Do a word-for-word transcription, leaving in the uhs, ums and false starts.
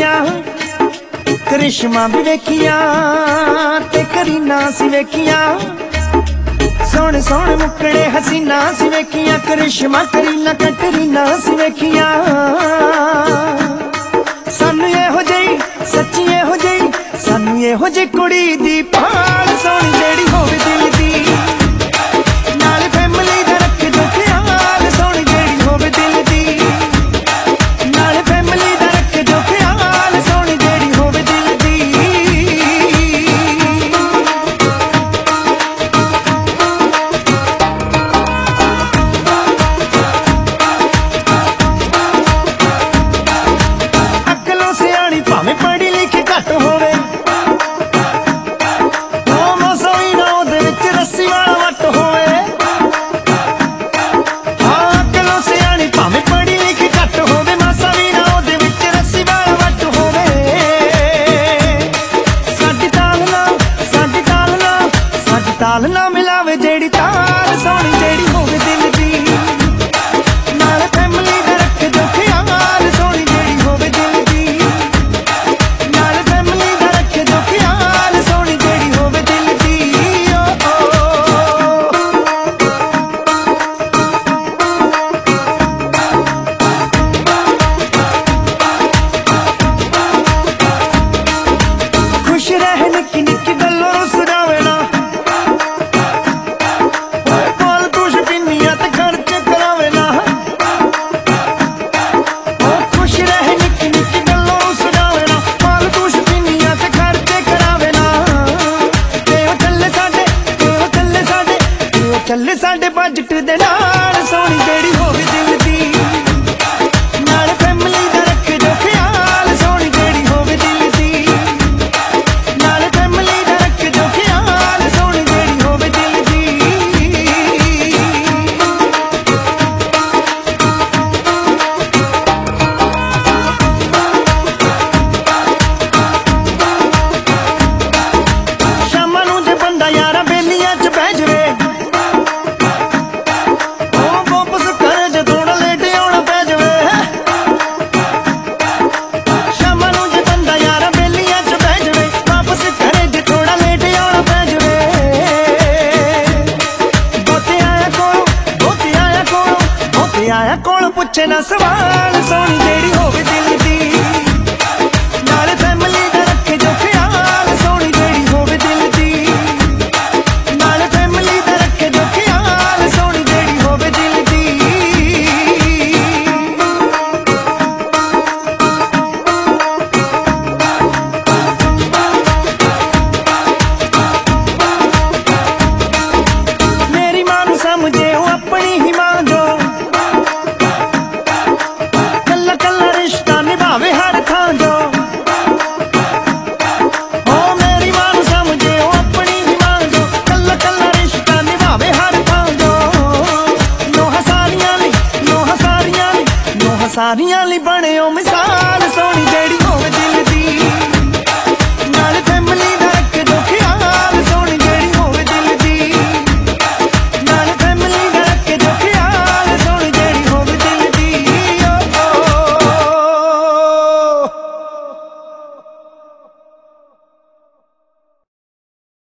वेखिया, करिश्मा भी वेखिया ते करीना सी वेखिया। सोहने सोहने मुकड़े हसीना सी वेखिया, करिश्मा करीना कटरीना सी वेखिया। सानू इहो जेही सच्ची इहो जेही सानू इहो जेही कुड़ी दी भाल सोहनी जेड़ी होवे दिल दी, नाल फैमिली दा रख जो ख्याल सोहनी जेड़ी होवे दिल दी, नाल फैमिली दा रख जो ख्याल सोहनी जेड़ी होवे दिल दी। अकलों सियाणी भावें पढ़ी लिखी घट होवे, रस्सी वाला वट होवे। हाँ अकलों सियाणी भावें पढ़ी लिखी घट होवे, मासा भी ना ओदे विच रस्सी वाला वट होवे। साडी ताल ना साडी ताल ना साडी ताल ना मिलावे जेड़ी ताल सोहनी जेड़ी होवे दिल दी, नाल फैमिली दा रख जो ख्याल सोहनी जेड़ी होवे दिल दी, नाल फैमिली दा रख जो ख्याल सोहनी जेड़ी होवे दिल दी। खुश रह निक्की निक्की गल्लों नूं सुझावे ना, फालतू शौकीनियां ते खर्च करावे ना। खुश रह निक्की निक्की गल्लों नूं सुझावे ना, फालतू शौकीनियां ते खर्च करावे ना। ते ओ चले साडे ते ओ चले साडे ते ओ चले साडे बजट दे नाल सोहनी जेड़ी होवे दिल दी, नाल फैमिली दा रख जो ख्याल सोहनी जेड़ी होवे दिल दी, नाल फैमिली दा रख जो ख्याल सोहनी जेड़ी होवे दिल दी। शामां नूं जे बंदा यारां बेलियां च बह जवे, ओ वापस घर जे थोड़ा लेट आउणा पै जवे। शामां नूं जे बंदा यारां बेलियां च बह जवे, वापस घर जे थोड़ा लेट आउणा पै जवे। बहुते आया कोल बहुते आया कोल बहुते आया कोल पुछे ना सवाल सोहनी जेड़ी होवे दिल दी, नाल फैमिली दा रख जो ख्याल सोहनी जेड़ी होवे दिल दी, नाल फैमिली दा रख जो ख्याल सोहनी जेड़ी होवे दिल दी। मेरी मां नूं समझे ओ अपनी ही मां जो, कल्ला कल्ला रिश्ता निभावे हर थां जो। ओ मेरी मां नूं समझे ओ अपनी ही मां जो, कल्ला कल्ला रिश्ता निभावे हर थां जो। नोहां सारियां लई नोहां सारियां लई नोहां सारियां लई बने ओ मिसाल